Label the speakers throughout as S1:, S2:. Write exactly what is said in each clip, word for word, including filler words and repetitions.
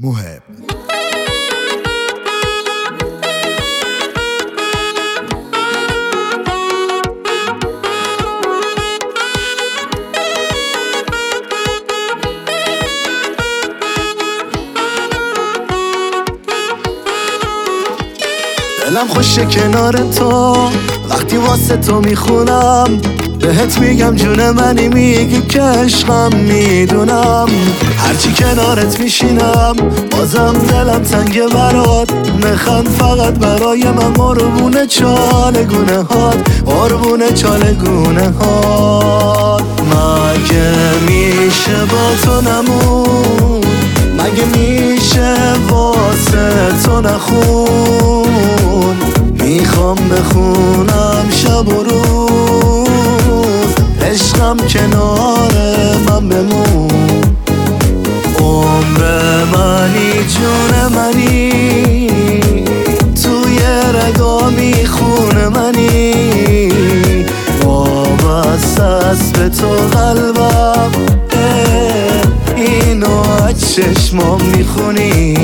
S1: محب. دلم خوشه کنار تو، وقتی واسه تو میخونم بهت میگم جون منی، میگی که عشقم میدونم. هرچی کنارت میشینم بازم دلم تنگه برات، میخند فقط برای من قربون چالگونه هات، قربون چالگونه هات. مگه میشه با تو نمون، مگه میشه واسه تو نخون، میخوام بخونم شب و روز، عشقم کنار من بمون. عمر منی جون منی، توی رگا میخونه منی، وابسته است به تو قلبم، اینو از چشمام میخونی.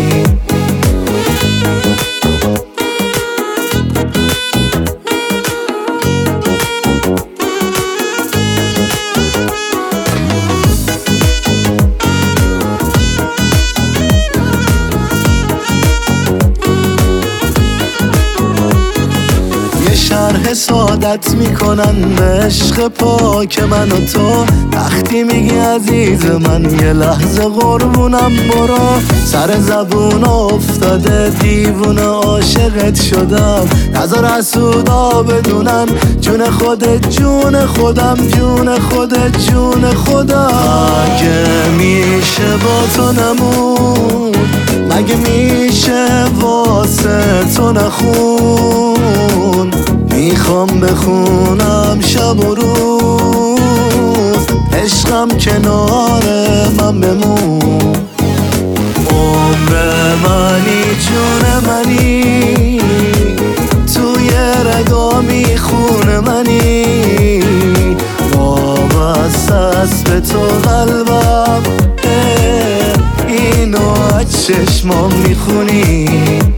S1: شرح سعادت میکنن به عشق پاک من و تو، وقتی میگی عزیز من یه لحظه قربونم برو. سر زبون افتاده دیوونه عاشقت شدم، نذار حسودا بدونن جون خودت جون خودم، جون خودت جون خودم. مگه میشه با تو نمون، مگه میشه واسه تو نخون، میخوام بخونم شب و روز، عشقم کنار من بمون. عمر منی جون منی، توی رگا میخونه منی، وابسته است به تو قلبم، اینو از چشمام میخونی.